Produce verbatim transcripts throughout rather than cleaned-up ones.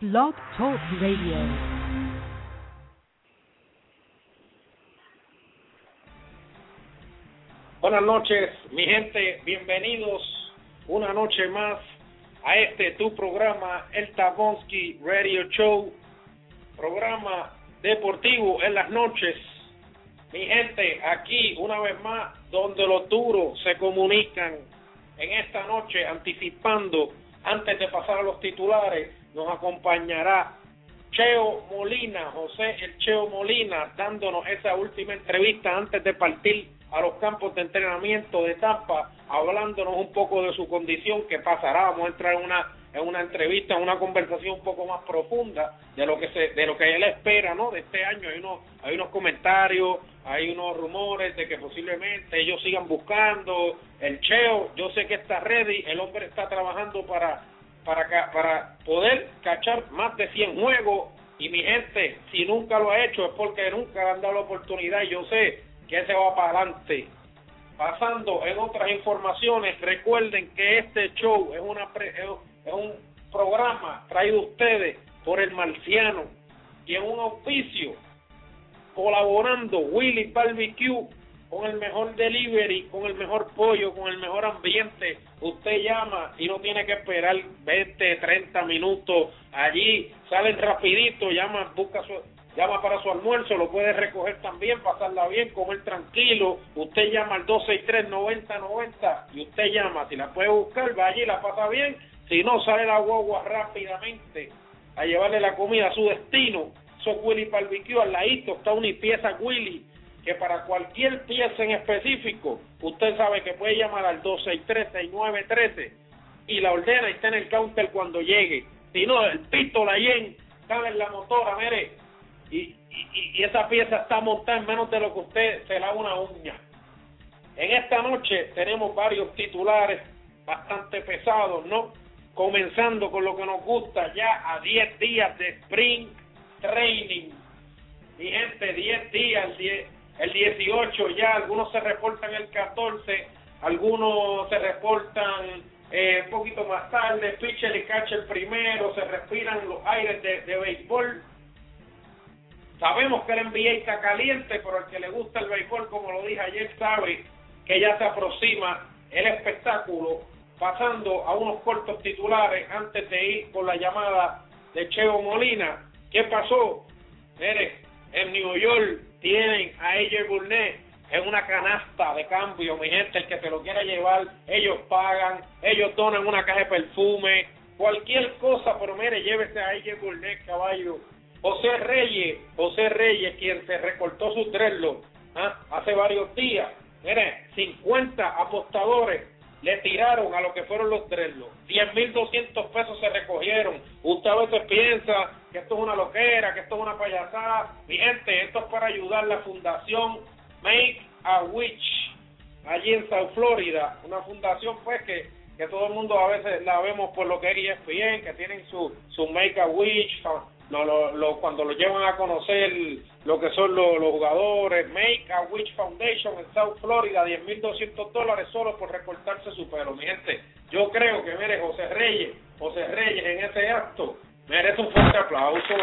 Blog Talk Radio. Buenas noches, mi gente, bienvenidos una noche más a este tu programa, el Tabonsky Radio Show, programa deportivo en las noches. Mi gente, aquí una vez más, donde los duros se comunican en esta noche, anticipando, antes de pasar a los titulares, nos acompañará Cheo Molina, José el Cheo Molina, dándonos esa última entrevista antes de partir a los campos de entrenamiento de Tampa, hablándonos un poco de su condición, que pasará, vamos a entrar en una en una entrevista, en una conversación un poco más profunda de lo que se de lo que él espera, ¿no? De este año. Hay unos hay unos comentarios, hay unos rumores de que posiblemente ellos sigan buscando el Cheo. Yo sé que está ready, el hombre está trabajando para para para poder cachar más de cien juegos, y mi gente, si nunca lo ha hecho es porque nunca le han dado la oportunidad, y yo sé que se va para adelante. Pasando en otras informaciones, recuerden que este show es una pre, es un programa traído a ustedes por el Marciano, y en un auspicio colaborando Willy Barbecue, con el mejor delivery, con el mejor pollo, con el mejor ambiente. Usted llama y no tiene que esperar veinte, treinta minutos. Allí salen rapidito, llama, busca su, llama para su almuerzo, lo puede recoger también, pasarla bien, comer tranquilo. Usted llama al dos seis tres, noventa noventa y usted llama, si la puede buscar, va allí y la pasa bien. Si no, sale la guagua rápidamente a llevarle la comida a su destino. Eso es Willy Barbecue. Al ladito está una pieza Willy, que para cualquier pieza en específico, usted sabe que puede llamar al dos seis tres, seis nueve uno tres y la ordena y está en el counter cuando llegue. Si no, el pito, la yen, cabe en la motora, mire, y, y, y esa pieza está montada en menos de lo que usted se lava una uña. En esta noche tenemos varios titulares bastante pesados, ¿no? Comenzando con lo que nos gusta, ya a diez días de Spring Training. Mi gente, diez días, diez el dieciocho ya, algunos se reportan el catorce, algunos se reportan eh, un poquito más tarde, pitcher y catcher primero, se respiran los aires de, de béisbol. Sabemos que el N B A está caliente, pero el que le gusta el béisbol, como lo dije ayer, sabe que ya se aproxima el espectáculo. Pasando a unos cortos titulares antes de ir con la llamada de Cheo Molina. ¿Qué pasó? Mire, en New York tienen a A J Burnett en una canasta de cambio, mi gente. El que se lo quiera llevar, ellos pagan, ellos donan una caja de perfume, cualquier cosa, pero mire, llévese a A J Burnett, caballo. José Reyes, José Reyes, quien se recortó su dreadlock ¿ah? hace varios días, mire, cincuenta apostadores le tiraron a lo que fueron los dreadlocks. diez mil doscientos pesos se recogieron. Usted a veces piensa que esto es una loquera, que esto es una payasada. Mi gente, esto es para ayudar a la fundación Make a Wish, allí en South Florida. Una fundación pues que, que todo el mundo a veces la vemos por lo que es E S P N, que tienen su, su Make a Wish, lo, lo, lo, cuando lo llevan a conocer lo que son los, los jugadores. Make a Wish Foundation en South Florida, diez mil doscientos dólares solo por recortarse su pelo. Mi gente, yo creo que mire, José Reyes, José Reyes en ese acto merece un fuerte aplauso.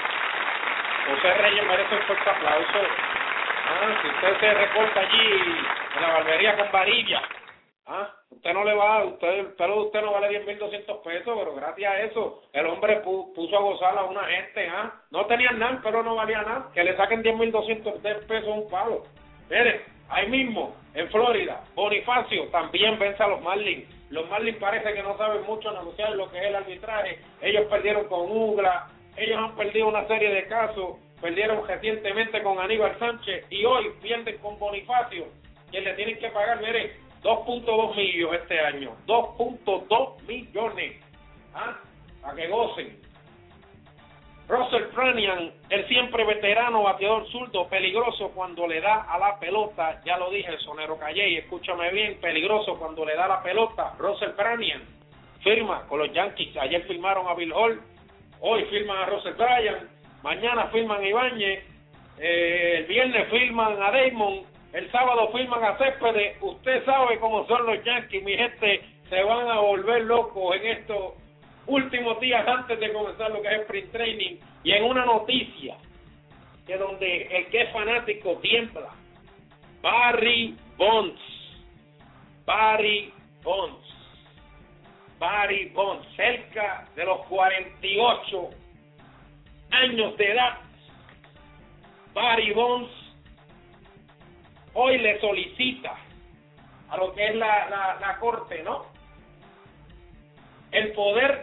José Reyes merece un fuerte aplauso. Ah, si usted se recorta allí en la barbería con varilla, ah, usted no le va, usted, el pelo de usted no vale diez mil doscientos pesos, pero gracias a eso el hombre pu, puso a gozar a una gente, ah, no tenían nada, pero no valía nada, que le saquen diez mil doscientos pesos un palo. Mire, ahí mismo, en Florida, Bonifacio también vence a los Marlins. Los Marlins parece que no saben mucho negociar lo que es el arbitraje. Ellos perdieron con Ugla, ellos han perdido una serie de casos, perdieron recientemente con Aníbal Sánchez y hoy pierden con Bonifacio, quien le tienen que pagar, mire, dos punto dos millones este año, dos punto dos millones, ¿ah? Para que gocen. Russell Branyan, el siempre veterano bateador zurdo, peligroso cuando le da a la pelota, ya lo dije, el sonero Calle, escúchame bien, peligroso cuando le da la pelota. Russell Branyan firma con los Yankees, ayer firmaron a Bill Hall, hoy firman a Russell Branyan, mañana firman a Ibáñez, eh, el viernes firman a Damon, el sábado firman a Céspedes. Usted sabe cómo son los Yankees, mi gente, se van a volver locos en esto últimos días antes de comenzar lo que es Sprint Training, y en una noticia que donde el que es fanático tiembla, Barry Bonds, Barry Bonds, Barry Bonds, cerca de los cuarenta y ocho años de edad, Barry Bonds hoy le solicita a lo que es la, la, la corte, ¿no? El poder,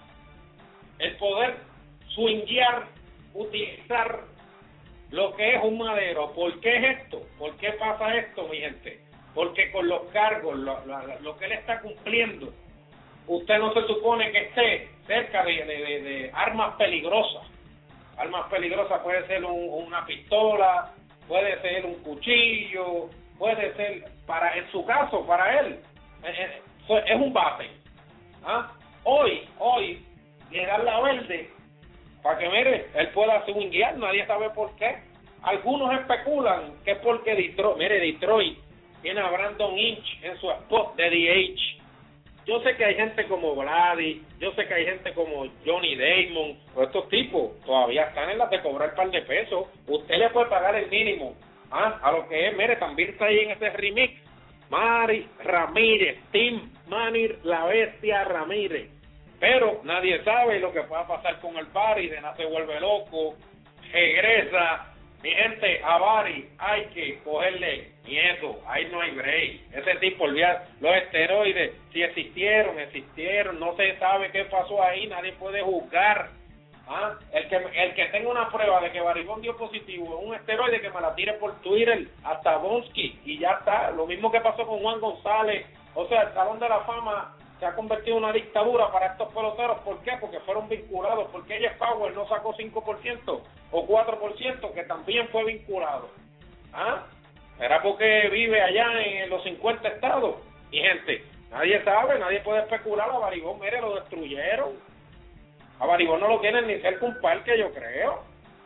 el poder swinguear, utilizar lo que es un madero. ¿Por qué es esto? ¿Por qué pasa esto, mi gente? Porque con los cargos, lo, lo, lo que él está cumpliendo, usted no se supone que esté cerca de, de, de, de armas peligrosas. Armas peligrosas puede ser un, una pistola, puede ser un cuchillo, puede ser, para en su caso, para él, es, es un bate. ¿Ah? Hoy, hoy, le dan la verde para que, mire, él pueda swinguear, nadie sabe por qué. Algunos especulan que es porque Detroit, mire, Detroit tiene a Brandon Inch en su spot de D H. Yo sé que hay gente como Vladi, yo sé que hay gente como Johnny Damon, pero estos tipos todavía están en las de cobrar un par de pesos. Usted le puede pagar el mínimo, ¿ah? A lo que es, mire, también está ahí en ese remix, Manny Ramírez, Tim Manny la Bestia Ramírez. Pero nadie sabe lo que pueda pasar con el Barry, de nada se vuelve loco, regresa. Mi gente, a Barry hay que cogerle miedo, ahí no hay break. Ese tipo, olvida, los esteroides, si existieron, existieron, no se sabe qué pasó ahí, nadie puede juzgar. ¿Ah? El que el que tenga una prueba de que Barry Bonds dio positivo en un esteroide, que me la tire por Twitter, hasta Bonsky, y ya está. Lo mismo que pasó con Juan González. O sea, el Salón de la Fama se ha convertido en una dictadura para estos peloteros. ¿Por qué? Porque fueron vinculados. Porque Jeff Power no sacó cinco por ciento o cuatro por ciento, que también fue vinculado. ¿Ah? ¿Era porque vive allá en los cincuenta estados? Y gente, nadie sabe, nadie puede especular. A Barry Bonds, mire, lo destruyeron. A Barry Bonds no lo quieren ni cerca un parque, yo creo.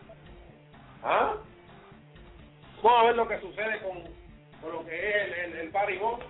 ¿Ah? Vamos a ver lo que sucede con, con lo que es el, el, el Barry Bonds.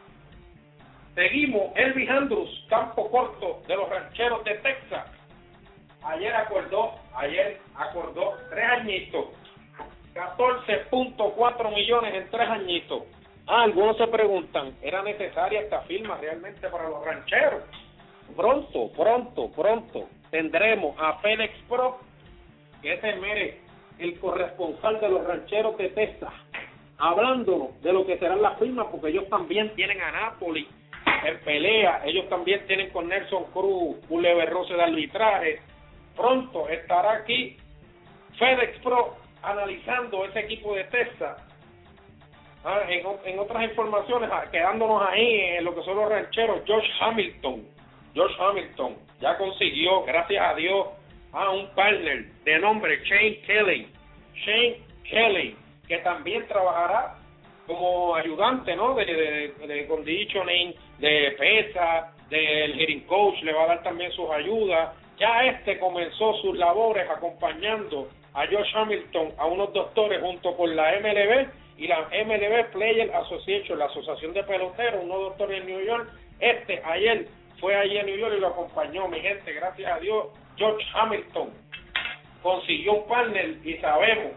Seguimos, Elvis Andrus, campo corto de los Rancheros de Texas. Ayer acordó, ayer acordó tres añitos, catorce punto cuatro millones en tres añitos. Ah, algunos se preguntan, ¿era necesaria esta firma realmente para los Rancheros? Pronto, pronto, pronto tendremos a Félix Pro, que es el, mire, el corresponsal de los Rancheros de Texas, hablándonos de lo que serán las firmas, porque ellos también tienen a Napoli en pelea, ellos también tienen con Nelson Cruz un leve roce de arbitraje. Pronto estará aquí FedEx Pro analizando ese equipo de Texas. Ah, en, en otras informaciones, quedándonos ahí en lo que son los Rancheros, George Hamilton, George Hamilton ya consiguió, gracias a Dios, a un partner de nombre Shane Kelly, Shane Kelly, que también trabajará como ayudante, ¿no? De, de, de conditioning, de pesa, del hitting coach, le va a dar también sus ayudas. Ya este comenzó sus labores acompañando a Josh Hamilton a unos doctores junto con la M L B y la M L B Player Association, la asociación de peloteros, unos doctores en New York. Este ayer fue allí en New York y lo acompañó, mi gente, gracias a Dios. George Hamilton consiguió un partner y sabemos,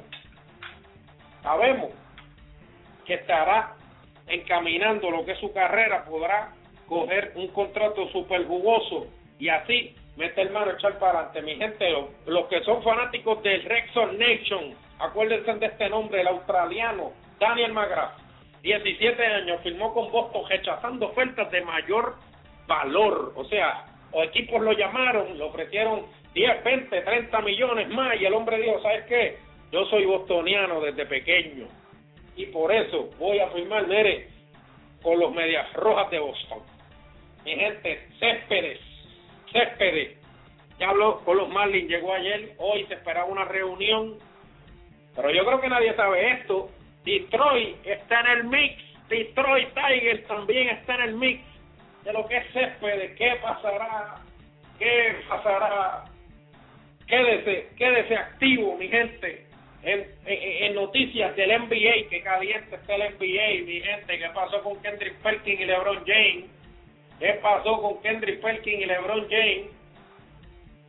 sabemos que estará encaminando lo que es su carrera, podrá coger un contrato súper jugoso y así meter mano, echar para adelante. Mi gente, los, los que son fanáticos del Rexon Nation, acuérdense de este nombre, el australiano Daniel McGrath, diecisiete años, firmó con Boston rechazando ofertas de mayor valor. O sea, los equipos lo llamaron, le ofrecieron diez, veinte, treinta millones más y el hombre dijo, ¿sabes qué? Yo soy bostoniano desde pequeño y por eso voy a firmar, mire, con los Medias Rojas de Boston. Mi gente, Céspedes, Céspedes, ya habló con los Marlins, llegó ayer, hoy se esperaba una reunión, pero yo creo que nadie sabe esto. Detroit está en el mix, Detroit Tigers también está en el mix de lo que es Céspedes. ¿Qué pasará? ¿Qué pasará? Quédese, quédese activo, mi gente, en, en, en noticias del N B A, que caliente está el N B A, mi gente. ¿Qué pasó con Kendrick Perkins y LeBron James? ¿Qué pasó con Kendrick Perkins y LeBron James?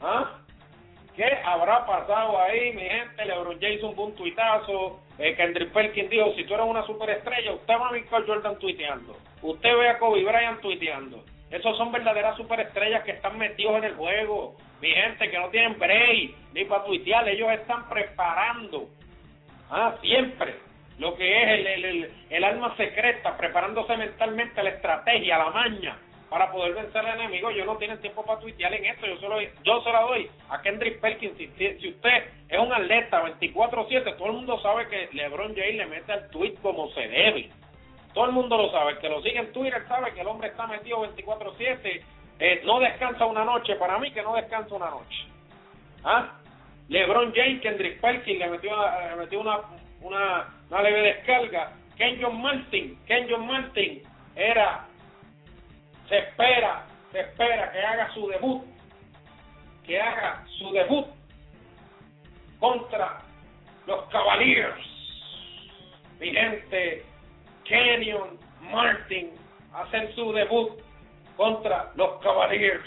¿Ah? ¿Qué habrá pasado ahí, mi gente? LeBron James hubo un tuitazo, eh, Kendrick Perkins dijo, si tú eres una superestrella, usted va a Michael Jordan tuiteando, usted ve a Kobe Bryant tuiteando. Esos son verdaderas superestrellas que están metidos en el juego, mi gente, que no tienen break ni para tuitear, ellos están preparando, ah, siempre, lo que es el, el, el, el arma secreta, preparándose mentalmente la estrategia, la maña, para poder vencer al enemigo. Ellos no tienen tiempo para tuitear en esto, yo se, lo, yo se la doy a Kendrick Perkins. Si, si usted es un atleta veinticuatro siete, todo el mundo sabe que LeBron James le mete al tweet como se debe. Todo el mundo lo sabe, el que lo sigue en Twitter sabe que el hombre está metido veinticuatro siete, eh, no descansa una noche, para mí que no descansa una noche. ¿Ah? LeBron James, Kendrick Perkins le metió, le metió una, una, una leve descarga. Kenyon Martin, Kenyon Martin era, se espera, se espera que haga su debut, que haga su debut contra los Cavaliers. Mi gente, Kenyon Martin hacer su debut contra los Cavaliers.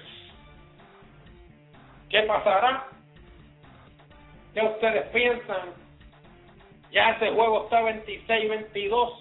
¿Qué pasará? ¿Qué ustedes piensan? Ya ese juego está veintiséis veintidós.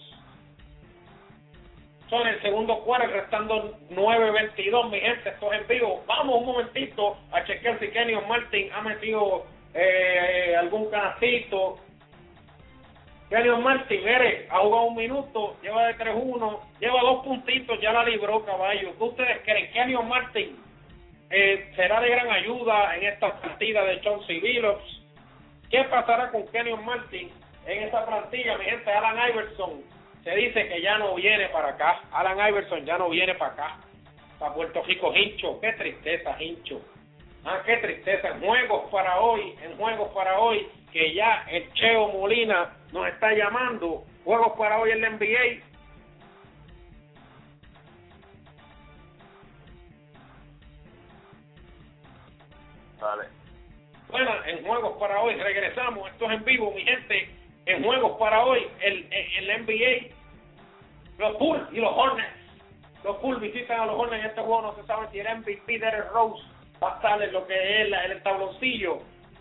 Son el segundo cuarto, restando nueve veintidós, mi gente, esto es en vivo. Vamos un momentito a chequear si Kenyon Martin ha metido eh, algún canacito. Kenyon Martin, mire, ha jugado un minuto, lleva de tres uno, lleva dos puntitos, ya la libró, caballo. ¿Qué ustedes creen? Kenyon Martin eh, será de gran ayuda en esta partida de Chauncey Billups. ¿Qué pasará con Kenyon Martin en esta plantilla, mi gente? Allen Iverson se dice que ya no viene para acá. Allen Iverson ya no viene para acá, para Puerto Rico. Hincho, qué tristeza, Hincho. Ah, qué tristeza. En juegos para hoy, en juegos para hoy, que ya el Cheo Molina nos está llamando. Juegos para hoy en la N B A. Vale. Bueno, en juegos para hoy regresamos. Esto es en vivo, mi gente. En juegos para hoy, el, el, el N B A, los Bulls y los Hornets. Los Bulls visitan a los Hornets en este juego. No se sabe si el M V P Derrick Rose va a estar en lo que es la, el tabloncillo.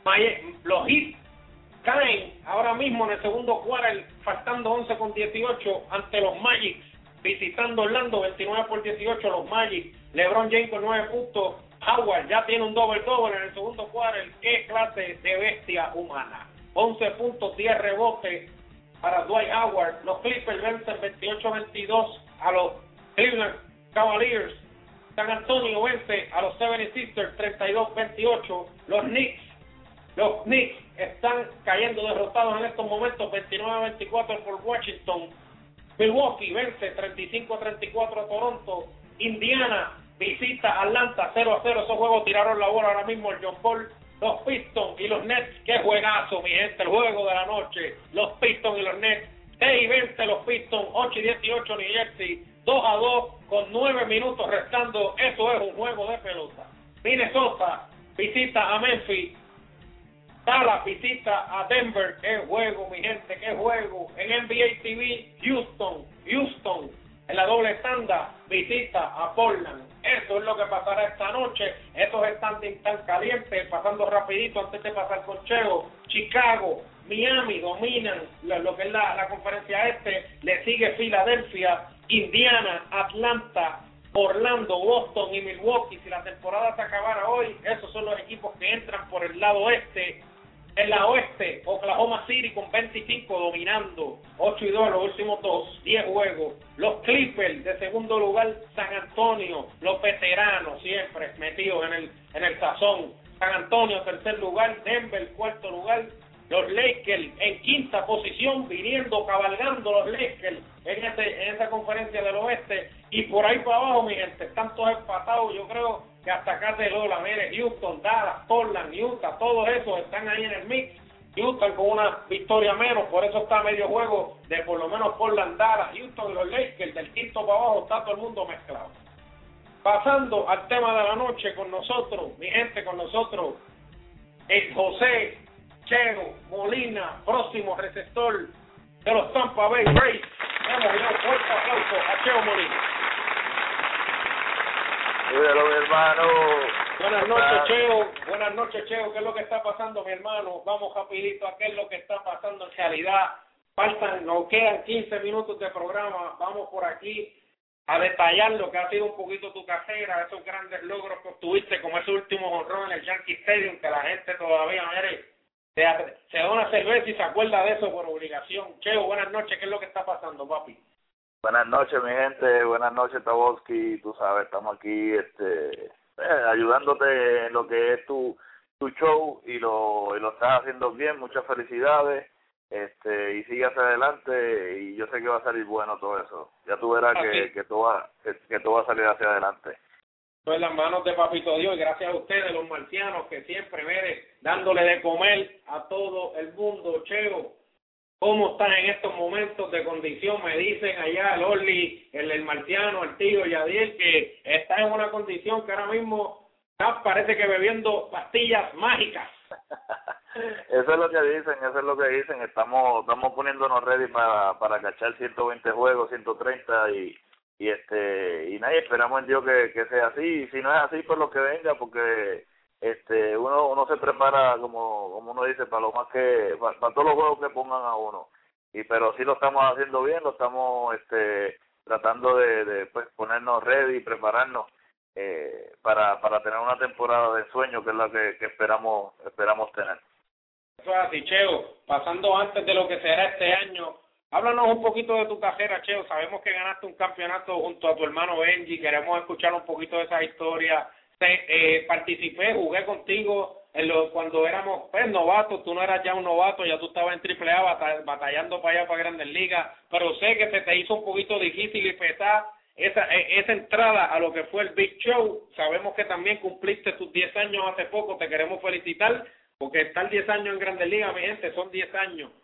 Los Heat caen ahora mismo en el segundo cuarto, faltando once con dieciocho ante los Magic, visitando Orlando, veintinueve por dieciocho los Magic. LeBron James con nueve puntos. Howard ya tiene un doble-doble en el segundo cuarto. Qué clase de bestia humana. once puntos, diez rebotes para Dwight Howard. Los Clippers vencen veintiocho veintidós a los Cleveland Cavaliers. San Antonio vence a los setenta y seis ers treinta y dos veintiocho. Los Knicks, los Knicks están cayendo derrotados en estos momentos, veintinueve veinticuatro por Washington. Milwaukee vence treinta y cinco treinta y cuatro a Toronto. Indiana visita Atlanta cero a cero. Esos juegos tiraron la bola ahora mismo el John Paul. Los Pistons y los Nets, qué juegazo, mi gente, el juego de la noche. Los Pistons y los Nets, seis y veinte los Pistons, ocho y dieciocho New Jersey, dos a dos con nueve minutos restando. Eso es un juego de pelota. Minnesota visita a Memphis. Dallas visita a Denver. Qué juego, mi gente, qué juego. En N B A T V, Houston, Houston, en la doble tanda, visita a Portland. Eso es lo que pasará esta noche. Estos están tan calientes, pasando rapidito antes de pasar con Cheo. Chicago, Miami dominan lo que es la, la conferencia este. Le sigue Filadelfia, Indiana, Atlanta, Orlando, Boston y Milwaukee. Si la temporada se acabara hoy, esos son los equipos que entran por el lado este. En la oeste, Oklahoma City con veinticinco dominando, ocho y dos los últimos dos, diez juegos. Los Clippers de segundo lugar, San Antonio, los veteranos siempre metidos en el en el sazón. San Antonio tercer lugar, Denver cuarto lugar, los Lakers en quinta posición, viniendo, cabalgando los Lakers en, ese, en esa conferencia del oeste. Y por ahí para abajo, mi gente, están todos empatados, yo creo que hasta acá de Lola, mire, Houston, Dallas, Portland, Utah, todos esos están ahí en el mix. Houston con una victoria menos, por eso está medio juego de por lo menos Portland, Dallas, Houston y los Lakers, del quinto para abajo está todo el mundo mezclado. Pasando al tema de la noche con nosotros, mi gente, con nosotros, el José Cheo Molina, próximo receptor de los Tampa Bay Rays. Vamos a dar un fuerte aplauso a Cheo Molina. Dímelo, mi hermano. Buenas noches, Cheo. Buenas noches, Cheo. ¿Qué es lo que está pasando, mi hermano? Vamos rapidito a qué es lo que está pasando en realidad. Faltan, nos quedan quince minutos de programa. Vamos por aquí a detallar lo que ha sido un poquito tu carrera, esos grandes logros que obtuviste, como ese último honrón en el Yankee Stadium, que la gente todavía, mire, se, hace, se da una cerveza y se acuerda de eso por obligación. Cheo, buenas noches. ¿Qué es lo que está pasando, papi? Buenas noches, mi gente. Buenas noches, Taboski. Tú sabes, estamos aquí este, eh, ayudándote en lo que es tu tu show y lo y lo estás haciendo bien. Muchas felicidades. Este y sigue hacia adelante y yo sé que va a salir bueno todo eso. Ya tú verás que, que, todo va, que, que todo va a salir hacia adelante. Esto en las manos de Papito Dios y gracias a ustedes, los marcianos, que siempre, mire, dándole de comer a todo el mundo. Cheo, ¿cómo están en estos momentos de condición? Me dicen allá el Orly, el, el marciano, el tío Yadiel, que está en una condición que ahora mismo está, parece que bebiendo pastillas mágicas. Eso es lo que dicen, eso es lo que dicen. Estamos estamos poniéndonos ready para para cachar ciento veinte juegos, ciento treinta y y este y nadie esperamos en Dios que, que sea así. Y si no es así, pues lo que venga, porque este uno uno se prepara como como uno dice para lo más que para, para todos los juegos que pongan a uno. Y pero sí lo estamos haciendo bien, lo estamos este tratando de, de pues ponernos ready y prepararnos eh, para para tener una temporada de sueño que es la que, que esperamos esperamos tener. Eso es así, Cheo. Pasando antes de lo que será este año, háblanos un poquito de tu carrera, Cheo. Sabemos que ganaste un campeonato junto a tu hermano Benji. Queremos escuchar un poquito de esa historia. Te, eh, participé, jugué contigo en lo, cuando éramos pues, novatos. Tú no eras ya un novato, ya tú estabas en triple A batall, batallando para allá, para Grandes Ligas. Pero sé que se te hizo un poquito difícil y pesar esa, esa entrada a lo que fue el Big Show. Sabemos que también cumpliste tus diez años hace poco. Te queremos felicitar. Porque estar diez años en Grandes Ligas, mi gente, son diez años.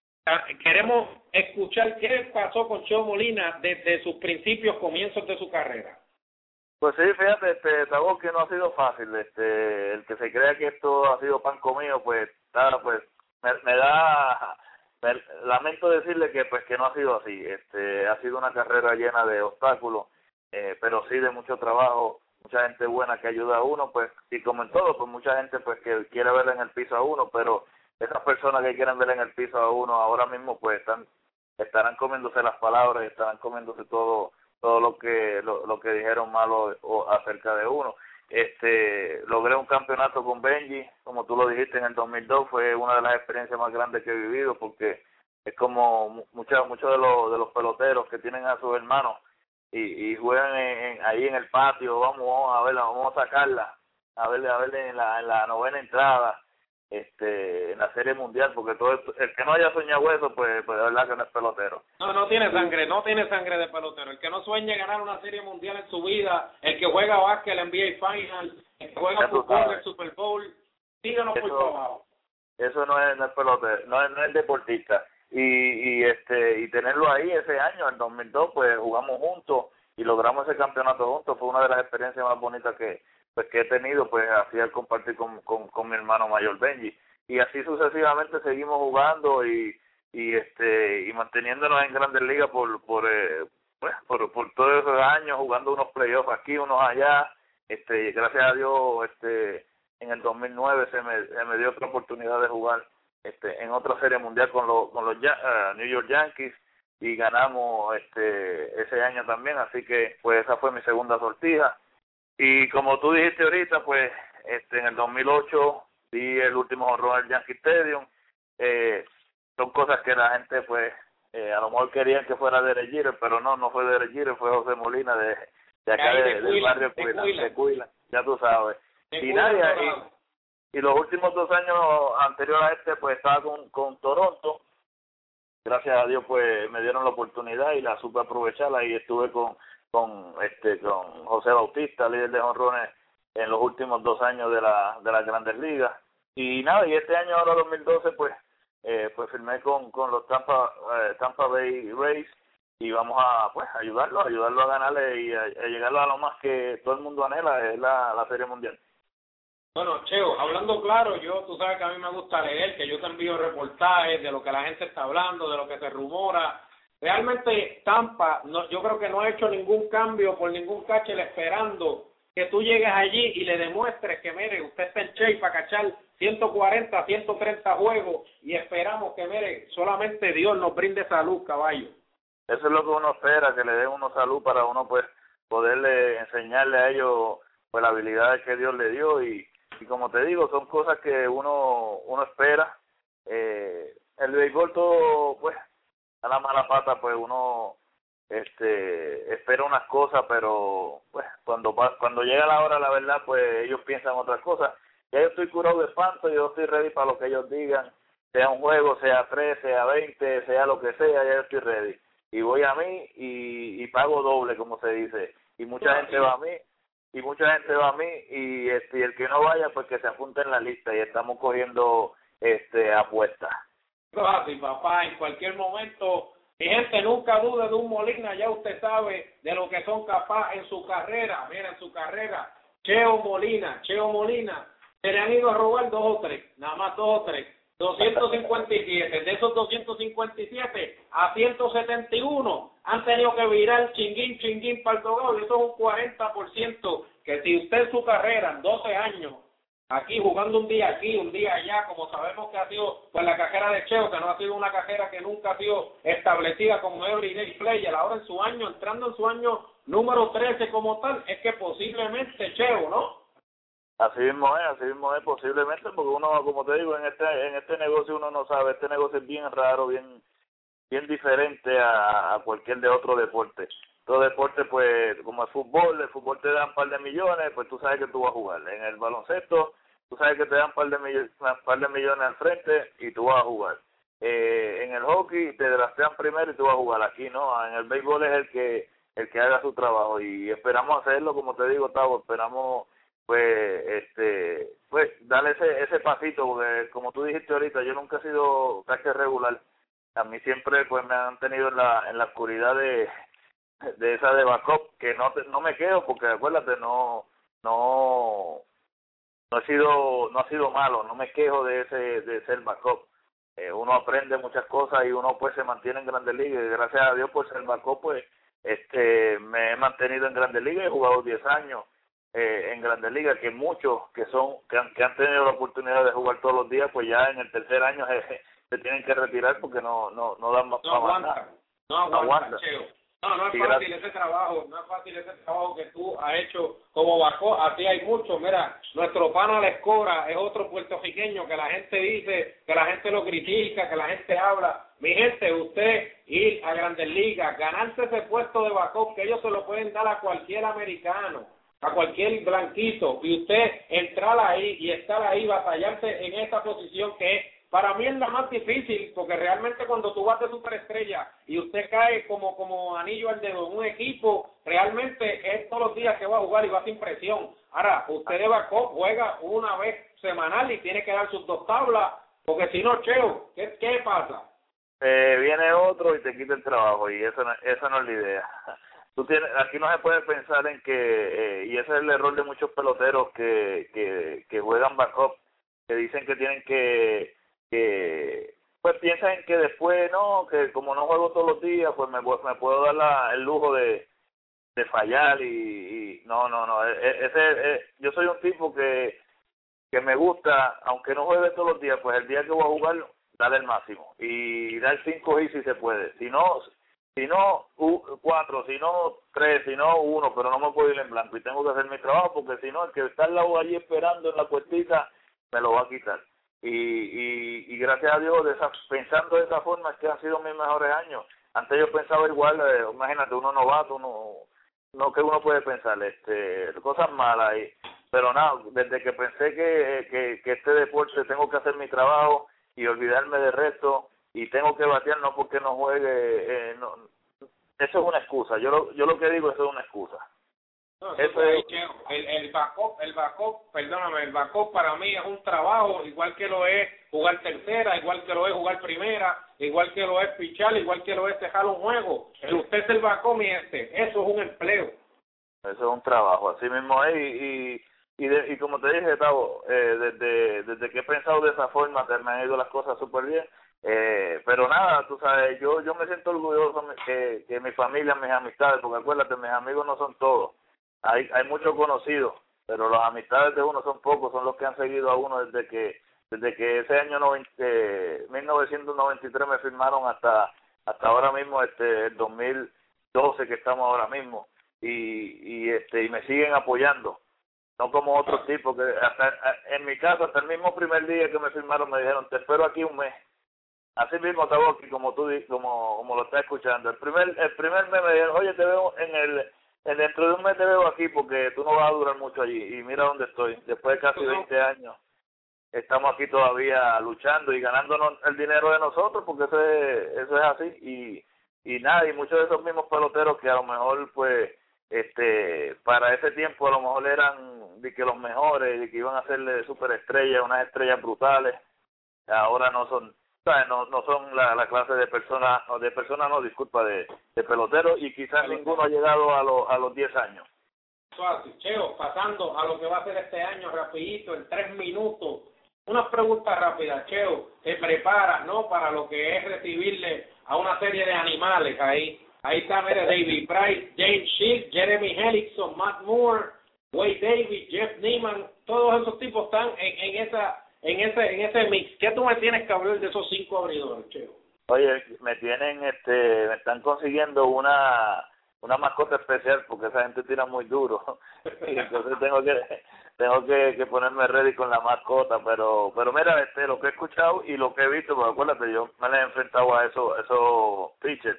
Queremos escuchar qué pasó con Cheo Molina desde sus principios, comienzos de su carrera. Pues sí, fíjate, este, sabor que no ha sido fácil. Este, el que se crea que esto ha sido pan comido, pues, está, pues, me, me da, me, lamento decirle que, pues, que no ha sido así. Este, ha sido una carrera llena de obstáculos, eh, pero sí de mucho trabajo. Mucha gente buena que ayuda a uno, pues, y como en todo, pues mucha gente pues que quiere ver en el piso a uno, pero esas personas que quieren ver en el piso a uno ahora mismo pues están estarán comiéndose las palabras, estarán comiéndose todo todo lo que lo, lo que dijeron malo o acerca de uno. Este, logré un campeonato con Benji, como tú lo dijiste en el dos mil dos, fue una de las experiencias más grandes que he vivido porque es como muchos muchos de los de los peloteros que tienen a sus hermanos y, y juegan en, en, ahí en el patio, vamos, vamos a verla, vamos a sacarla, a verle, a verle en la, en la novena entrada, este, en la Serie Mundial, porque todo esto, el que no haya soñado eso, pues, pues de verdad que no es pelotero. No, no tiene sangre, no tiene sangre de pelotero. El que no sueñe ganar una Serie Mundial en su vida, el que juega básquet, el N B A Final, el que juega fútbol, el Super Bowl, síganos por abajo. Eso no es, no es pelotero, no es, no es deportista. Y, y este y tenerlo ahí ese año, en dos mil dos, pues jugamos juntos y logramos ese campeonato juntos. Fue una de las experiencias más bonitas que pues que he tenido, pues así al compartir con, con, con mi hermano mayor Benji. Y así sucesivamente seguimos jugando y y este y manteniéndonos en Grandes Ligas por por eh, pues, por, por todos esos años, jugando unos playoffs aquí, unos allá. Este gracias a Dios, este en el dos mil nueve se me, se me dio otra oportunidad de jugar este en otra serie mundial con los con los uh, New York Yankees y ganamos este ese año también, así que pues esa fue mi segunda sortija. Y como tú dijiste ahorita, pues este en el dos mil ocho di el último honrón al Yankee Stadium. Eh, son cosas que la gente pues eh, a lo mejor querían que fuera Derek Jeter, pero no, no fue Derek Jeter, fue José Molina de, de acá de, de, del barrio de Cuila, de Cuila, ya tú sabes. Y nadie, y, y los últimos dos años anteriores a este pues estaba con, con Toronto. Gracias a Dios pues me dieron la oportunidad y la supe aprovecharla y estuve con con este con José Bautista, líder de jonrones en los últimos dos años de la de las Grandes Ligas. Y nada, y este año ahora dos mil doce pues eh, pues firmé con con los Tampa eh, Tampa Bay Rays y vamos a pues ayudarlo, ayudarlo a ganarle y a, a llegar a lo más que todo el mundo anhela, es la, la Serie Mundial. Bueno, Cheo, hablando claro, yo, tú sabes que a mí me gusta leer, que yo te envío reportajes de lo que la gente está hablando, de lo que se rumora. Realmente Tampa, no, yo creo que no ha hecho ningún cambio por ningún catcher esperando que tú llegues allí y le demuestres que, mire, usted está en shape para cachar ciento cuarenta, ciento treinta juegos y esperamos que, mire, solamente Dios nos brinde salud, caballo. Eso es lo que uno espera, que le den uno salud para uno pues poderle enseñarle a ellos pues las habilidades que Dios le dio y, y como te digo, son cosas que uno uno espera. Eh, el béisbol todo pues a la mala pata pues uno este espera unas cosas, pero pues cuando cuando llega la hora la verdad pues ellos piensan otras cosas. Ya yo estoy curado de espanto, yo estoy ready para lo que ellos digan, sea un juego, sea tres, sea veinte, sea lo que sea, ya yo estoy ready. Y voy a mí y, y pago doble, como se dice, y mucha gente va a mí, y mucha gente va a mí, y este y el que no vaya, pues que se apunte en la lista, y estamos cogiendo este apuestas. Así, papá, en cualquier momento, mi gente, nunca dude de un Molina, ya usted sabe de lo que son capaces en su carrera, mira, en su carrera, Cheo Molina, Cheo Molina, se le han ido a robar dos o tres, nada más dos o tres. doscientos cincuenta y siete, de esos doscientos cincuenta y siete a ciento setenta y uno han tenido que virar chinguín, chinguín para el togado, y eso es un cuarenta por ciento que si usted en su carrera, en doce años, aquí jugando un día aquí, un día allá, como sabemos que ha sido pues la cajera de Cheo, que no ha sido una cajera que nunca ha sido establecida como everyday player, ahora en su año, entrando en su año número trece como tal, es que posiblemente Cheo, ¿no? Así mismo es, así mismo es posiblemente, porque uno, como te digo, en este en este negocio uno no sabe, este negocio es bien raro, bien bien diferente a, a cualquier de otro deporte. Todo deporte, pues, como el fútbol, el fútbol te dan un par de millones, pues tú sabes que tú vas a jugar. En el baloncesto, tú sabes que te dan un par de millones, un par de millones al frente y tú vas a jugar. Eh, en el hockey te draftean primero y tú vas a jugar. Aquí no, en el béisbol es el que el que haga su trabajo y esperamos hacerlo, como te digo, Tavo, esperamos pues este pues darle ese ese pasito, porque como tú dijiste ahorita, yo nunca he sido casi regular. A mí siempre pues me han tenido en la en la oscuridad de de esa de backup, que no te, no me quedo porque acuérdate, no no no he sido no ha sido malo, no me quejo de ese de ser backup. Eh, uno aprende muchas cosas y uno pues se mantiene en Grandes Ligas y gracias a Dios por ser backup pues este me he mantenido en Grandes Ligas, he jugado diez años eh, en Grandes Ligas, que muchos que son que han, que han tenido la oportunidad de jugar todos los días pues ya en el tercer año se, se tienen que retirar porque no no no dan más no aguanta, no aguanta, no aguanta. Cheo. No, no es fácil ese trabajo, no es fácil ese trabajo que tú has hecho como backup, así hay mucho. Mira, nuestro pana Les Cora es otro puertorriqueño que la gente dice, que la gente lo critica, que la gente habla. Mi gente, usted ir a Grandes Ligas, ganarse ese puesto de backup, que ellos se lo pueden dar a cualquier americano, a cualquier blanquito, y usted entrar ahí y estar ahí, batallarse en esta posición que es, para mí es la más difícil, porque realmente cuando tú vas de superestrella y usted cae como como anillo al dedo en un equipo, realmente es todos los días que va a jugar y va sin presión. Ahora, usted de backup juega una vez semanal y tiene que dar sus dos tablas, porque si no, Cheo, ¿qué, qué pasa? Eh, viene otro y te quita el trabajo, y eso no, esa no es la idea. Tú tienes, aquí no se puede pensar en que, eh, y ese es el error de muchos peloteros que, que, que juegan backup, que dicen que tienen que que pues piensan que después no, que como no juego todos los días pues me, me puedo dar la, el lujo de de fallar y, y no no no ese, ese yo soy un tipo que que me gusta, aunque no juegue todos los días, pues el día que voy a jugar darle el máximo y dar cinco y si se puede, si no si no u, cuatro, si no tres, si no uno, pero no me puedo ir en blanco y tengo que hacer mi trabajo porque si no el que está al lado allí esperando en la puertita me lo va a quitar. Y, y, y gracias a Dios, de esa, pensando de esa forma, es que han sido mis mejores años. Antes yo pensaba igual, eh, imagínate, uno novato, uno, no que uno puede pensar, este, cosas malas, y, pero nada, desde que pensé que, que, que este deporte tengo que hacer mi trabajo y olvidarme del resto, y tengo que batear no porque no juegue, eh, no, eso es una excusa, yo lo, yo lo que digo, eso es una excusa. No, eso es, el, el backup, el backup, perdóname, el backup para mí es un trabajo, igual que lo es jugar tercera, igual que lo es jugar primera, igual que lo es pichar, igual que lo es dejar un juego. El usted es el backup, mi gente, eso es un empleo. Eso es un trabajo, así mismo es, y, y, y, de, y como te dije, Tavo, eh, desde, desde que he pensado de esa forma, te me han ido las cosas súper bien, eh, pero nada, tú sabes, yo yo me siento orgulloso que, que mi familia, mis amistades, porque acuérdate, mis amigos no son todos. hay hay muchos conocidos, pero las amistades de uno son pocos, son los que han seguido a uno desde que desde que ese año noventa, eh, mil novecientos noventa y tres me firmaron hasta hasta ahora mismo, este el dos mil doce que estamos ahora mismo, y y este y me siguen apoyando, no como otros tipos que hasta en mi caso hasta el mismo primer día que me firmaron me dijeron te espero aquí un mes. Así mismo, Taboski, como tú como como lo estás escuchando, el primer el primer mes me dijeron, oye, te veo en el en dentro de un mes te veo aquí porque tú no vas a durar mucho allí, y mira dónde estoy, después de casi veinte años estamos aquí todavía luchando y ganándonos el dinero de nosotros, porque eso es, eso es así, y y nada, y muchos de esos mismos peloteros que a lo mejor pues este para ese tiempo a lo mejor eran de que los mejores, de que iban a serle superestrellas, unas estrellas brutales, ahora no son, ¿sabes? No, no son la, la clase de personas, o de personas no, disculpa, de, de peloteros, y quizás ninguno ha llegado a, los a los diez años. Suárez, Cheo, pasando a lo que va a ser este año rapidito, en tres minutos, unas preguntas rápidas. Cheo, te preparas, ¿no?, para lo que es recibirle a una serie de animales ahí. Ahí está, mire, David Price, James Shields, Jeremy Hellickson, Matt Moore, Wade Davis, Jeff Niemann, todos esos tipos están en, en esa en ese en ese mix. ¿Qué tú me tienes que hablar de esos cinco abridores, Cheo? Oye, me tienen, este, me están consiguiendo una una mascota especial porque esa gente tira muy duro y entonces tengo que tengo que, que ponerme ready con la mascota, pero pero mira, este, lo que he escuchado y lo que he visto, porque acuérdate, yo me he enfrentado a esos esos pitchers.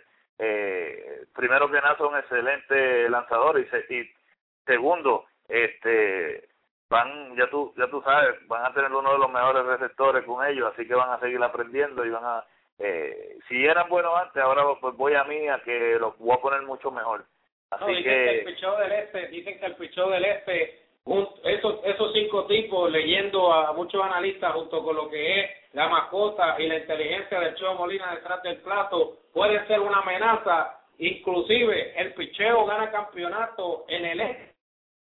Eh, primero que nada son excelentes lanzadores, y, se, y segundo, este van, ya tú ya tú sabes, van a tener uno de los mejores receptores con ellos, así que van a seguir aprendiendo y van a, eh, si eran buenos antes, ahora pues voy a mí a que los voy a poner mucho mejor. Así no, dicen que, que el picheo del este, dicen que el picheo del este, un, esos esos cinco tipos, leyendo a muchos analistas junto con lo que es la mascota y la inteligencia del Cheo Molina detrás del plato, pueden ser una amenaza. Inclusive el picheo gana campeonato en el este,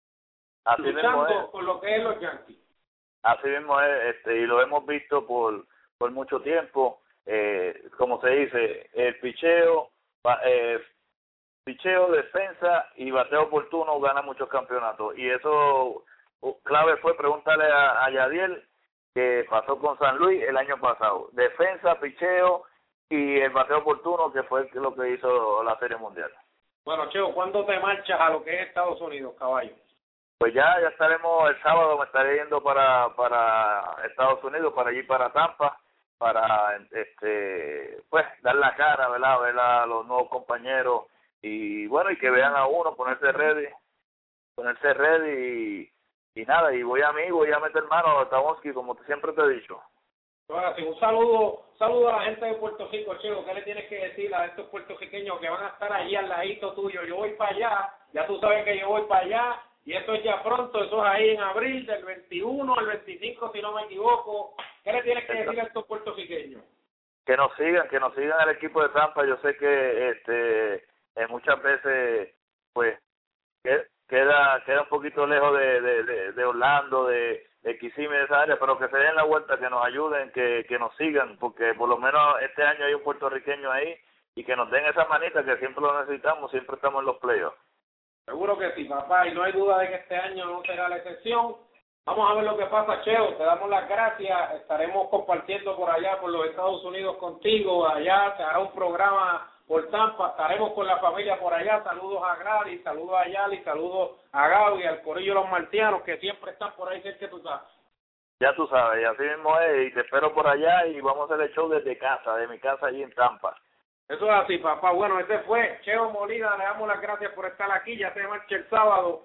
así luchando mismo es, por lo que es los Yankees. Así mismo es, este, y lo hemos visto por por mucho tiempo. Eh, como se dice, el picheo, eh, picheo, defensa y bateo oportuno gana muchos campeonatos, y eso clave fue preguntarle a, a Yadiel, que pasó con San Luis el año pasado, defensa, picheo y el bateo oportuno, que fue lo que hizo la Serie Mundial. Bueno, Cheo, ¿cuándo te marchas a lo que es Estados Unidos, caballo? Pues ya ya estaremos el sábado, me estaré yendo para para Estados Unidos, para allí para Tampa, para este pues dar la cara, ¿verdad? Ver a los nuevos compañeros y bueno, y que vean a uno, ponerse ready, ponerse ready y, y nada, y voy a mí, voy a meter mano a Taboski, como siempre te he dicho. Ahora sí, un saludo, saludo a la gente de Puerto Rico, Cheo. ¿Qué le tienes que decir a estos puertorriqueños que van a estar allí al ladito tuyo? Yo voy para allá, ya tú sabes que yo voy para allá, y esto es ya pronto, eso es ahí en abril, del veintiuno al veinticinco, si no me equivoco. ¿Qué le tienes que decir a estos puertorriqueños? Que nos sigan, que nos sigan al equipo de Tampa. Yo sé que este eh, muchas veces pues que, queda queda un poquito lejos de, de, de, de Orlando, de, de Kissimmee, de esa área, pero que se den la vuelta, que nos ayuden, que, que nos sigan, porque por lo menos este año hay un puertorriqueño ahí, y que nos den esa manita que siempre lo necesitamos, siempre estamos en los playoffs. Seguro que sí, papá, y no hay duda de que este año no será la excepción. Vamos a ver lo que pasa, Cheo. Te damos las gracias. Estaremos compartiendo por allá, por los Estados Unidos contigo. Allá se hará un programa por Tampa. Estaremos con la familia por allá. Saludos a Gladys, saludos a Yali, saludos a Gaby, al corillo de los martianos, que siempre están por ahí cerca de tu casa. Ya tú sabes, y así mismo es. Y te espero por allá y vamos a hacer el show desde casa, de mi casa allí en Tampa. Eso es así, papá. Bueno, ese fue Cheo Molina. Le damos las gracias por estar aquí. Ya se marcha el sábado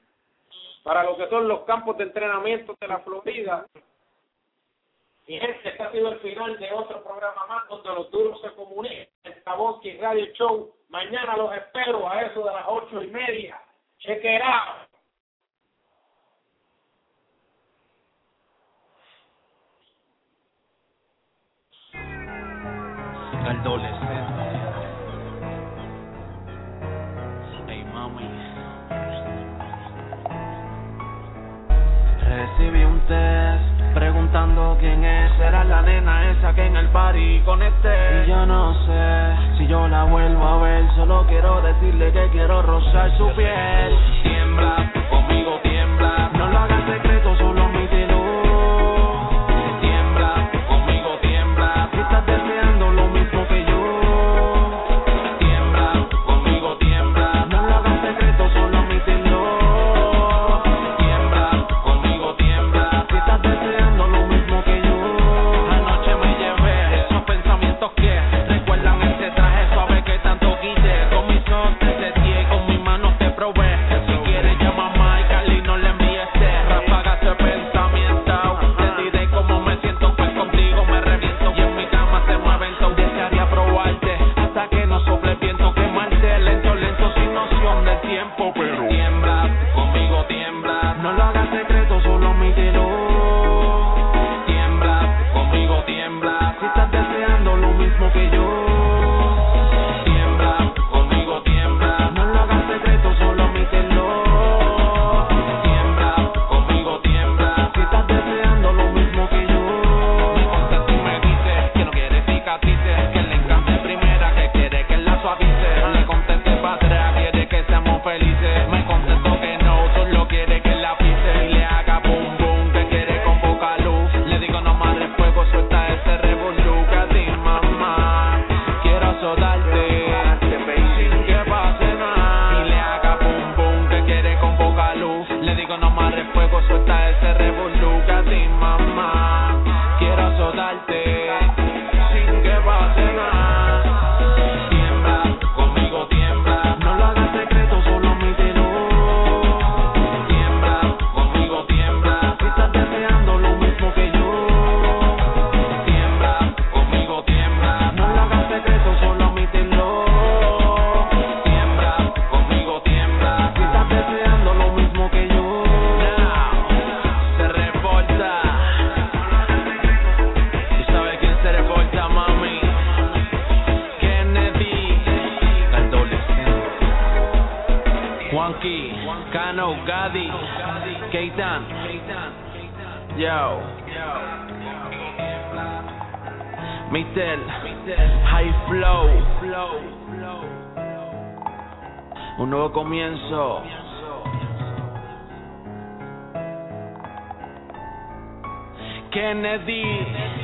para lo que son los campos de entrenamiento de la Florida. Y gente, este ha sido el final de otro programa más donde los duros se comunican. El Taboski Radio Show. Mañana los espero a eso de las ocho y media. Check it out. Adolescente. Hey mami. Recibí un test, pregunta preguntando quién es. Será la nena esa que en el party conecté. Y yo no sé si yo la vuelvo a ver. Solo quiero decirle que quiero rozar su piel. Tiembla, conmigo tiembla. No lo hagas secreto, solo omítelo. Tiembla, conmigo tiembla. Si estás deseando lo mismo que yo. Tiembla, conmigo tiembla. No lo hagas secreto, solo omítelo. Tiembla, conmigo tiembla. Si estás deseando lo mismo que yo. Anoche me llevé esos pensamientos que recuerdan ese traje suave que tanto quise. Con mis ojos te seteé, con mis manos te probé. Si quieres llama a Mike, Carly, no le envíes este ráfaga ese pensamiento. Te diré cómo me siento, pues contigo me reviento. Y en mi cama se mueven, todo desearía probarte. Hasta que no sople viento, quemarte lento, lento, sin noción de tiempo. Pero tiembla, conmigo tiembla. No lo hagas secreto, solo omítelo. Tiembla, conmigo tiembla. Si estás deseando lo mismo que yo. Tiembla, conmigo tiembla. No lo hagas secreto, solo omítelo. Tiembla, conmigo tiembla. Si estás deseando lo mismo que yo. Me contesta y me dice que no quiere cicatrices, que le encanta primera, que quiere que la suavice. Le contesté para atrás, quiere que seamos felices. Me contestó que no, solo quiere que la pise y le haga boom boom, que quiere con poca luz. Le digo no madre fuego, suelta ese revolú, que a ti mamá quiero azotarte sin que pase nada. Y le haga boom boom, que quiere con poca luz. Le digo no madre fuego, suelta ese revolú, que a ti mamá quiero azotarte sin que pase nada. Tiembla, conmigo tiembla. No lo hagas secreto, solo omítelo. Tiembla, conmigo tiembla. Si estás deseando lo mismo que yo. Tiembla, conmigo tiembla. No lo hagas secreto, solo omítelo. Tiembla, conmigo tiembla. Si estás deseando lo mismo que yo. Now, se reporta. ¿Tú sabes quién se reporta, mami? Kennedy, adolescente. Juanqui, Cano, Gadi, Keitan, yo, Mister High Flow, un nuevo comienzo. Kennedy.